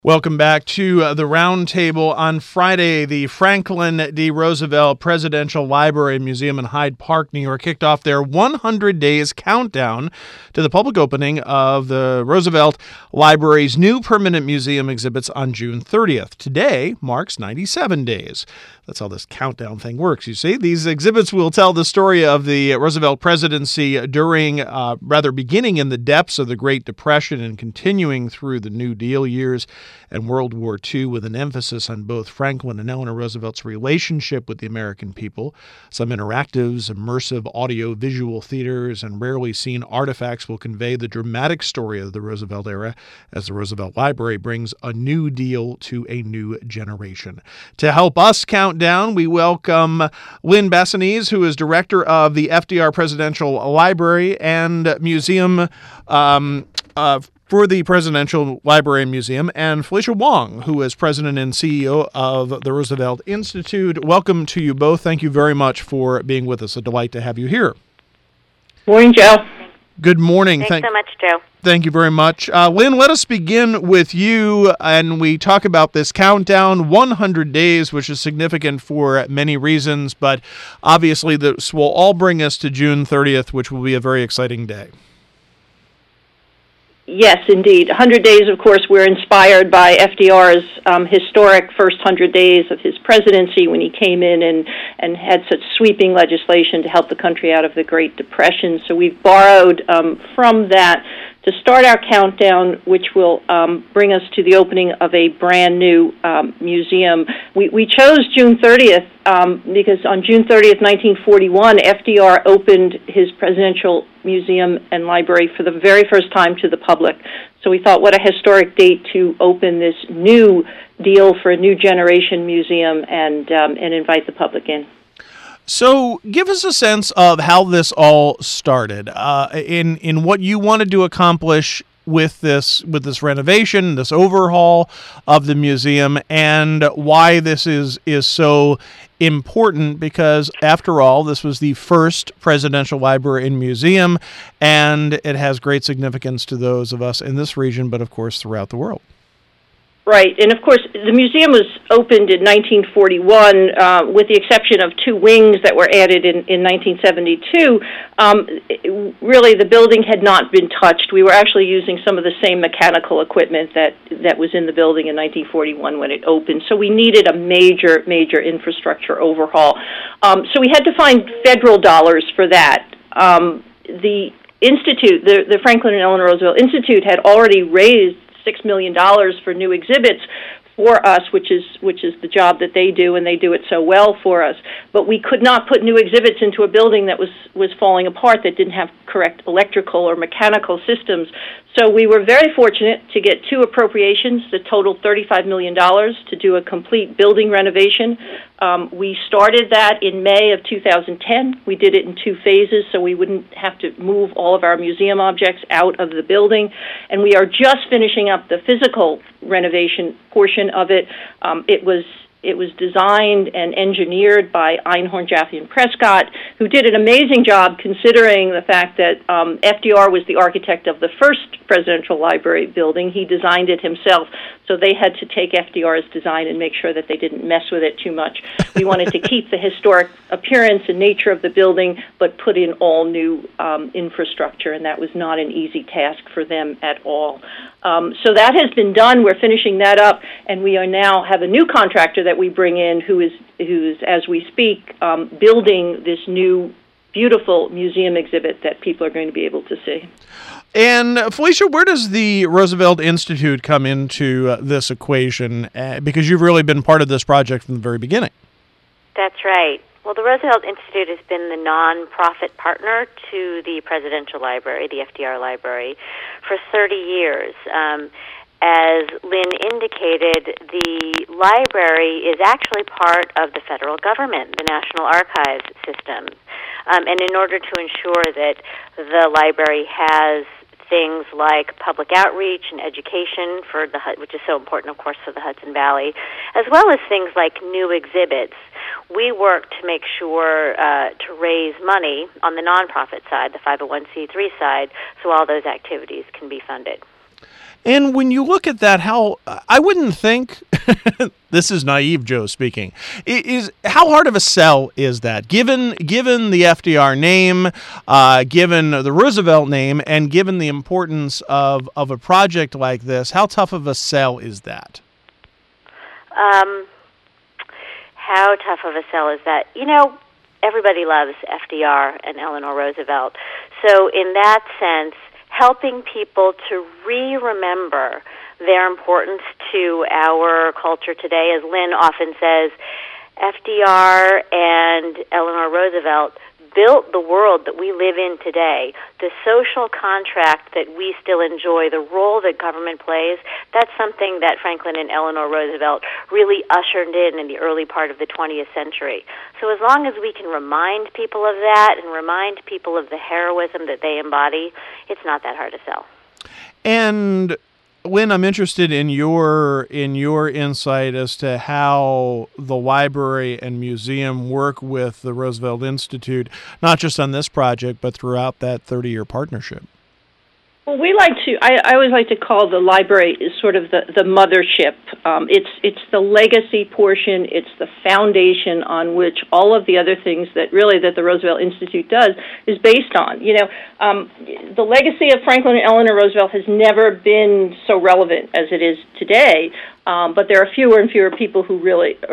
Welcome back to the Roundtable. On Friday, the Franklin D. Roosevelt Presidential Library and Museum in Hyde Park, New York, kicked off their 100 days countdown to the public opening of the Roosevelt Library's new permanent museum exhibits on June 30th. Today marks 97 days. That's how this countdown thing works, you see. These exhibits will tell the story of the Roosevelt presidency beginning in the depths of the Great Depression and continuing through the New Deal years and World War II, with an emphasis on both Franklin and Eleanor Roosevelt's relationship with the American people. Some interactives, immersive audio-visual theaters, and rarely seen artifacts will convey the dramatic story of the Roosevelt era as the Roosevelt Library brings a new deal to a new generation. To help us count down, we welcome Lynn Bassanese, who is director of the FDR Presidential Library and Museum for the Presidential Library and Museum, and Felicia Wong, who is president and CEO of the Roosevelt Institute. Welcome to you both. Thank you very much for being with us. A delight to have you here. Morning, Joe. Good morning. Thanks so much, Joe. Thank you very much. Lynn, let us begin with you, and we talk about this countdown, 100 days, which is significant for many reasons, but obviously this will all bring us to June 30th, which will be a very exciting day. Yes, indeed. 100 days, of course, we're inspired by FDR's historic first 100 days of his presidency when he came in and had such sweeping legislation to help the country out of the Great Depression. So we've borrowed from that to start our countdown, which will bring us to the opening of a brand new museum. We chose June 30th because on June 30th, 1941, FDR opened his presidential museum and library for the very first time to the public. So we thought, what a historic date to open this new deal for a new generation museum and invite the public in. So give us a sense of how this all started, in what you wanted to accomplish with this renovation, this overhaul of the museum, and why this is so important, because after all, this was the first presidential library and museum, and it has great significance to those of us in this region, but of course throughout the world. Right, and of course, the museum was opened in 1941, with the exception of two wings that were added in 1972. Really, the building had not been touched. We were actually using some of the same mechanical equipment that was in the building in 1941 when it opened. So we needed a major infrastructure overhaul. So we had to find federal dollars for that. The Institute, the Franklin and Eleanor Roosevelt Institute, had already raised $6 million for new exhibits for us, which is the job that they do, and they do it so well for us. But we could not put new exhibits into a building that was falling apart, that didn't have correct electrical or mechanical systems. So we were very fortunate to get two appropriations that totaled $35 million to do a complete building renovation. We started that in May of 2010. We did it in two phases so we wouldn't have to move all of our museum objects out of the building. And we are just finishing up the physical renovation portion of it. It was designed and engineered by Einhorn, Jaffe, and Prescott, who did an amazing job considering the fact that FDR was the architect of the first presidential library building. He designed it himself, so they had to take FDR's design and make sure that they didn't mess with it too much. We wanted to keep the historic appearance and nature of the building, but put in all new infrastructure, and that was not an easy task for them at all. So that has been done. We're finishing that up, and we are now have a new contractor that we bring in who's as we speak building this new beautiful museum exhibit that people are going to be able to see. And Felicia, where does the Roosevelt Institute come into this equation? Because you've really been part of this project from the very beginning. That's right. Well, the Roosevelt Institute has been the nonprofit partner to the Presidential Library, the FDR Library, for 30 years. As Lynn indicated, the library is actually part of the federal government, the National Archives system. And in order to ensure that the library has things like public outreach and education for which is so important, of course, for the Hudson Valley, as well as things like new exhibits, we work to make sure to raise money on the nonprofit side, the 501c3 side, so all those activities can be funded. And when you look at that, how I wouldn't think this is naive Joe speaking. Is how hard of a sell is that? Given the FDR name, given the Roosevelt name, and given the importance of a project like this, how tough of a sell is that? How tough of a sell is that? Everybody loves FDR and Eleanor Roosevelt. So in that sense, helping people to remember their importance to our culture today, as Lynn often says, FDR and Eleanor Roosevelt built the world that we live in today. The social contract that we still enjoy, the role that government plays, that's something that Franklin and Eleanor Roosevelt really ushered in the early part of the 20th century. So as long as we can remind people of that and remind people of the heroism that they embody, it's not that hard to sell. And Lynn, I'm interested in your insight as to how the library and museum work with the Roosevelt Institute, not just on this project, but throughout that 30-year partnership. Well, I always like to call the library is sort of the mothership. It's the legacy portion. It's the foundation on which all of the other things that the Roosevelt Institute does is based on. The legacy of Franklin and Eleanor Roosevelt has never been so relevant as it is today. But there are fewer and fewer people who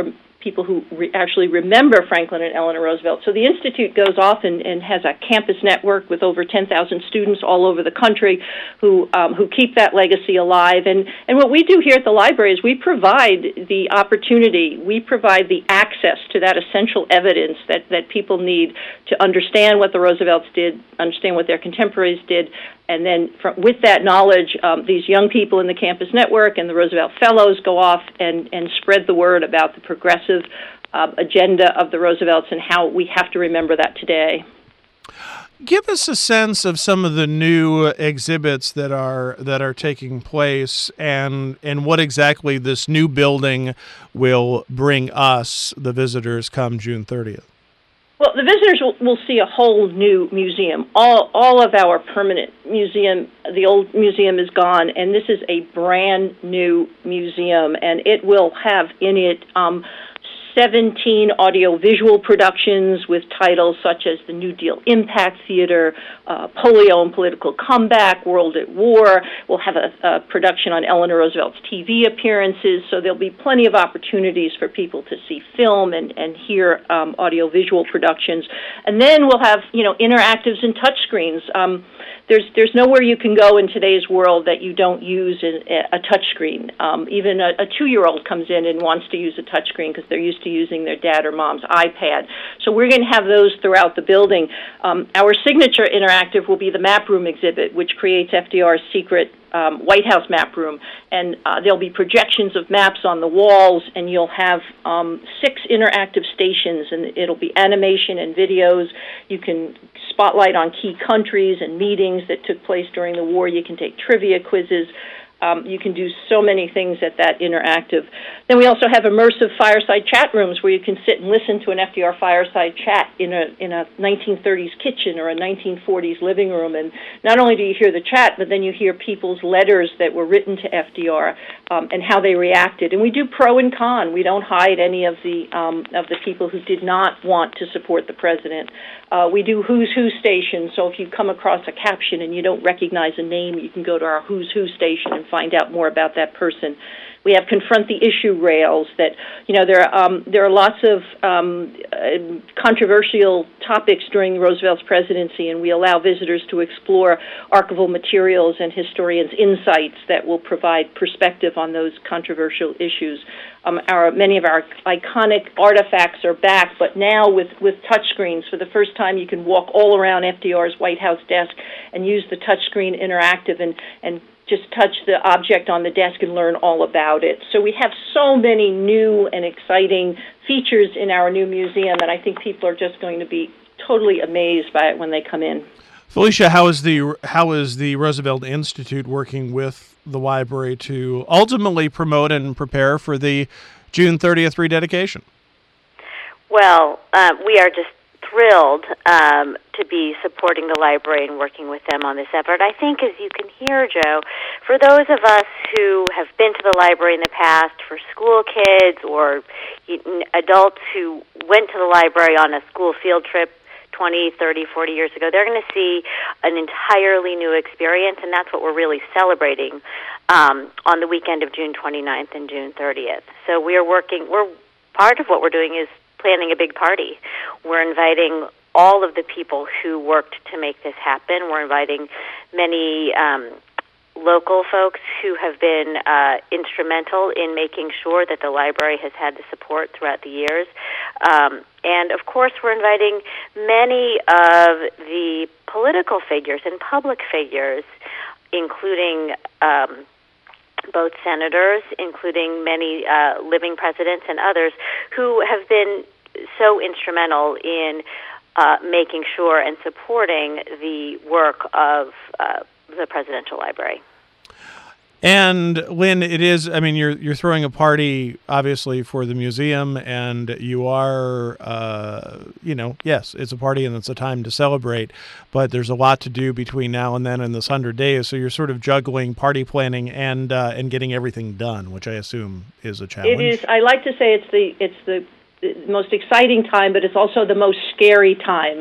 actually remember Franklin and Eleanor Roosevelt. So the Institute goes off and has a campus network with over 10,000 students all over the country who keep that legacy alive. And what we do here at the library is we provide the opportunity, we provide the access to that essential evidence that people need to understand what the Roosevelts did, understand what their contemporaries did, and then with that knowledge, these young people in the campus network and the Roosevelt Fellows go off and spread the word about the progressive agenda of the Roosevelts and how we have to remember that today. Give us a sense of some of the new exhibits that are taking place and what exactly this new building will bring us, the visitors, come June 30th. Well, the visitors will see a whole new museum. All of our permanent museum, the old museum is gone, and this is a brand new museum, and it will have in it 17 audiovisual productions with titles such as the New Deal Impact Theater, Polio and Political Comeback, World at War. We'll have a production on Eleanor Roosevelt's TV appearances, so there'll be plenty of opportunities for people to see film and hear audiovisual productions. And then we'll have, interactives and touchscreens. There's nowhere you can go in today's world that you don't use a touchscreen. Even a 2-year-old comes in and wants to use a touchscreen because they're used to using their dad or mom's iPad. So we're going to have those throughout the building. Our signature interactive will be the map room exhibit, which creates FDR's secret White House map room, and there'll be projections of maps on the walls, and you'll have 6 interactive stations, and it'll be animation and videos. You can spotlight on key countries and meetings that took place during the war. You can take trivia quizzes. You can do so many things at that interactive. Then we also have immersive fireside chat rooms where you can sit and listen to an FDR fireside chat in a 1930s kitchen or a 1940s living room. And not only do you hear the chat, but then you hear people's letters that were written to FDR and how they reacted. And we do pro and con. We don't hide any of the people who did not want to support the president. We do Who's Who station, so if you come across a caption and you don't recognize a name, you can go to our Who's Who station and find out more about that person. We have Confront the Issue rails that, there are lots of controversial topics during Roosevelt's presidency, and we allow visitors to explore archival materials and historians' insights that will provide perspective on those controversial issues. Many of our iconic artifacts are back, but now with touchscreens. For the first time, you can walk all around FDR's White House desk and use the touchscreen interactive and just touch the object on the desk and learn all about it. So we have so many new and exciting features in our new museum, and I think people are just going to be totally amazed by it when they come in. Felicia, how is the Roosevelt Institute working with the library to ultimately promote and prepare for the June 30th rededication? Well, we are just thrilled to be supporting the library and working with them on this effort. I think, as you can hear, Joe, for those of us who have been to the library in the past, for school kids or adults who went to the library on a school field trip 20, 30, 40 years ago, they're going to see an entirely new experience, and that's what we're really celebrating on the weekend of June 29th and June 30th. So part of what we're doing is planning a big party. We're inviting all of the people who worked to make this happen. We're inviting many local folks who have been instrumental in making sure that the library has had the support throughout the years. And, of course, we're inviting many of the political figures and public figures, including both senators, including many living presidents and others, who have been so instrumental in making sure and supporting the work of the Presidential Library. And Lynn, it is, I mean, you're throwing a party, obviously, for the museum, and you are, yes, it's a party and it's a time to celebrate, but there's a lot to do between now and then in this 100 days, so you're sort of juggling party planning and getting everything done, which I assume is a challenge. It is. I like to say it's the most exciting time, but it's also the most scary time.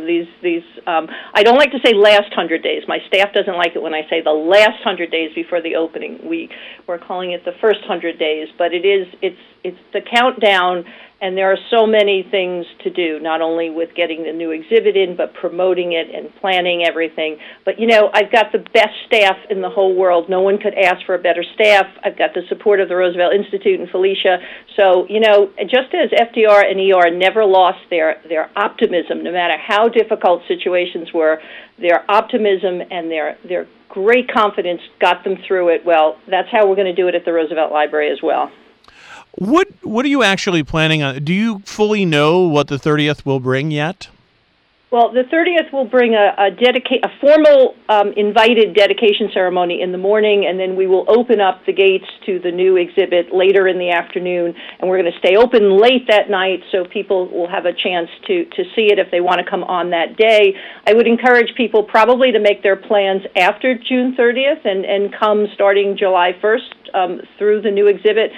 I don't like to say last 100 days. My staff doesn't like it when I say the last 100 days before the opening. We're calling it the first 100 days, but it's the countdown. And there are so many things to do, not only with getting the new exhibit in, but promoting it and planning everything. But, I've got the best staff in the whole world. No one could ask for a better staff. I've got the support of the Roosevelt Institute and Felicia. So, just as FDR and ER never lost their optimism, no matter how difficult situations were, their optimism and their great confidence got them through it. Well, that's how we're going to do it at the Roosevelt Library as well. What are you actually planning on? Do you fully know what the 30th will bring yet? Well, the 30th will bring a formal invited dedication ceremony in the morning, and then we will open up the gates to the new exhibit later in the afternoon, and we're going to stay open late that night so people will have a chance to see it if they want to come on that day. I would encourage people probably to make their plans after June 30th and come starting July 1st through the new exhibit.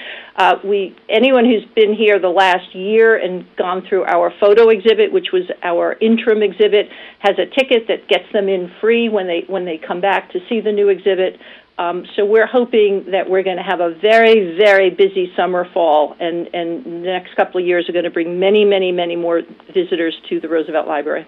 Anyone who's been here the last year and gone through our photo exhibit, which was our interim exhibit, has a ticket that gets them in free when they come back to see the new exhibit. So we're hoping that we're going to have a very, very busy summer, fall, and the next couple of years are going to bring many, many, many more visitors to the Roosevelt Library.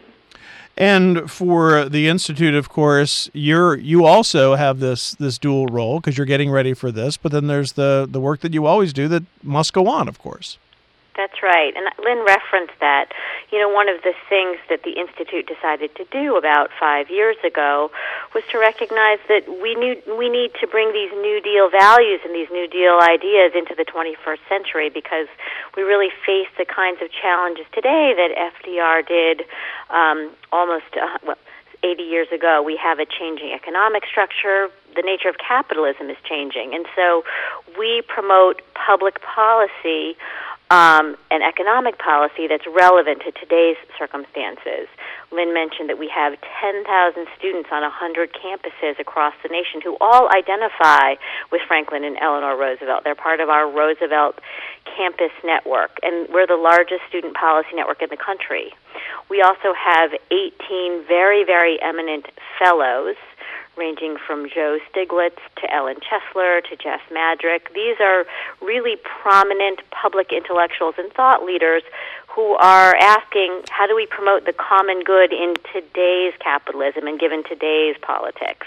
And for the Institute, of course, you also have this dual role because you're getting ready for this, but then there's the work that you always do that must go on, of course. That's right. And Lynn referenced that. One of the things that the Institute decided to do about 5 years ago was to recognize that we need to bring these New Deal values and these New Deal ideas into the 21st century because we really face the kinds of challenges today that FDR did almost 80 years ago. We have a changing economic structure. The nature of capitalism is changing. And so we promote public policy and economic policy that's relevant to today's circumstances. Lynn mentioned that we have 10,000 students on 100 campuses across the nation who all identify with Franklin and Eleanor Roosevelt. They're part of our Roosevelt campus network, and we're the largest student policy network in the country. We also have 18 very, very eminent fellows, ranging from Joe Stiglitz to Ellen Chesler to Jeff Madrick. These are really prominent public intellectuals and thought leaders who are asking, how do we promote the common good in today's capitalism and given today's politics?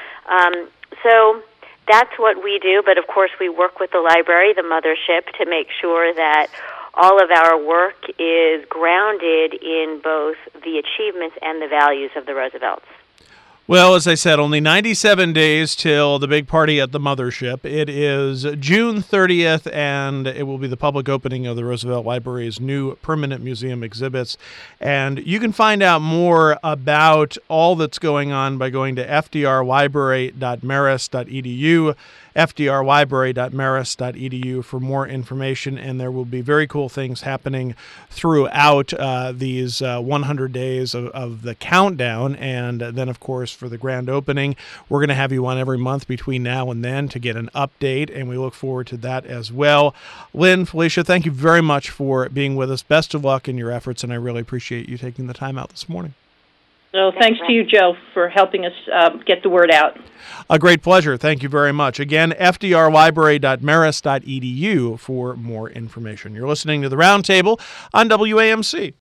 So that's what we do, but of course we work with the library, the mothership, to make sure that all of our work is grounded in both the achievements and the values of the Roosevelts. Well, as I said, only 97 days till the big party at the mothership. It is June 30th, and it will be the public opening of the Roosevelt Library's new permanent museum exhibits. And you can find out more about all that's going on by going to fdrlibrary.marist.edu. fdrlibrary.marist.edu for more information, and there will be very cool things happening throughout these 100 days of the countdown. And then, of course, for the grand opening, we're going to have you on every month between now and then to get an update, and we look forward to that as well. Lynn, Felicia, thank you very much for being with us. Best of luck in your efforts, and I really appreciate you taking the time out this morning. So thanks to you, Joe, for helping us get the word out. A great pleasure. Thank you very much. Again, fdrlibrary.marist.edu for more information. You're listening to The Roundtable on WAMC.